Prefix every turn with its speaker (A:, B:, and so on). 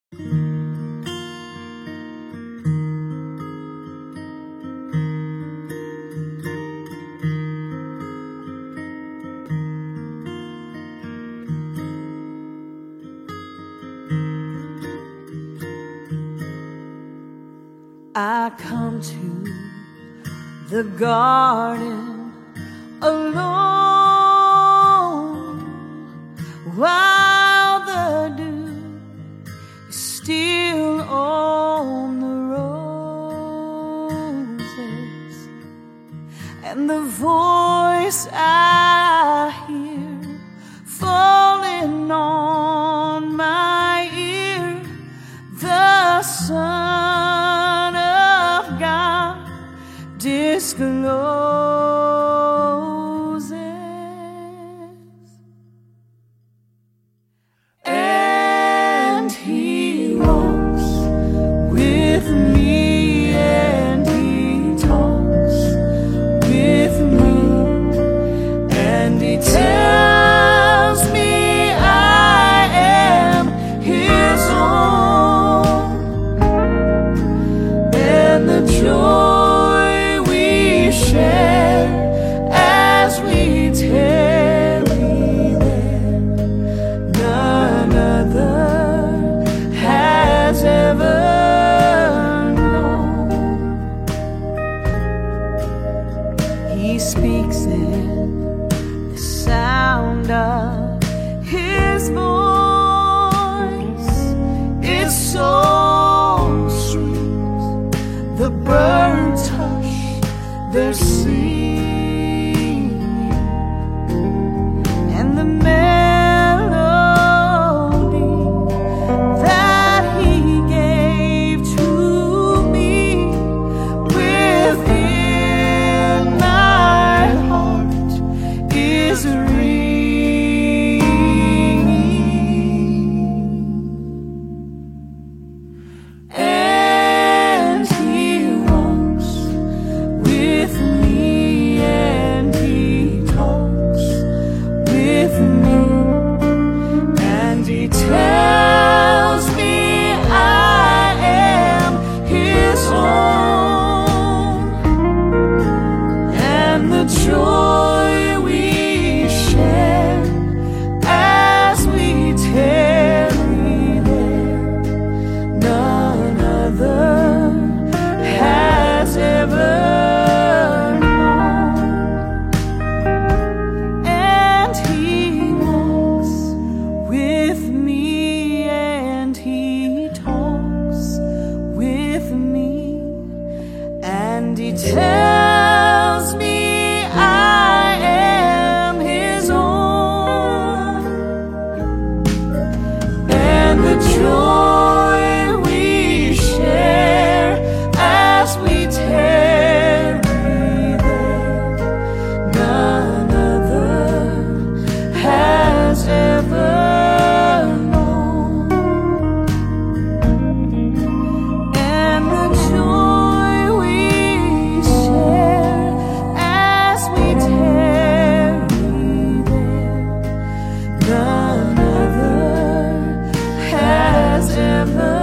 A: I come to the garden alone while the dew is still on the roses, and the voice I hear falling on my ear, the Son of God discloses, and He walks with me, and He talks with me, and He tells me I am His own, and the joy we share as we tarry there, none other has ever known. He speaks in the sound of His voice. It's so sweet. The birds hush their singing, and the melody that He gave to me within my heart is ringing, and He walks with me, and He talks with me, and He tells me I am His own, and the joy we share as we tarry there, none other has ever known. And He walks with me, and He talks with me, and He tells me I am His own, and the joy we share as we tarry there, none other has ever known. And the joy we share as we tarry there, none other has ever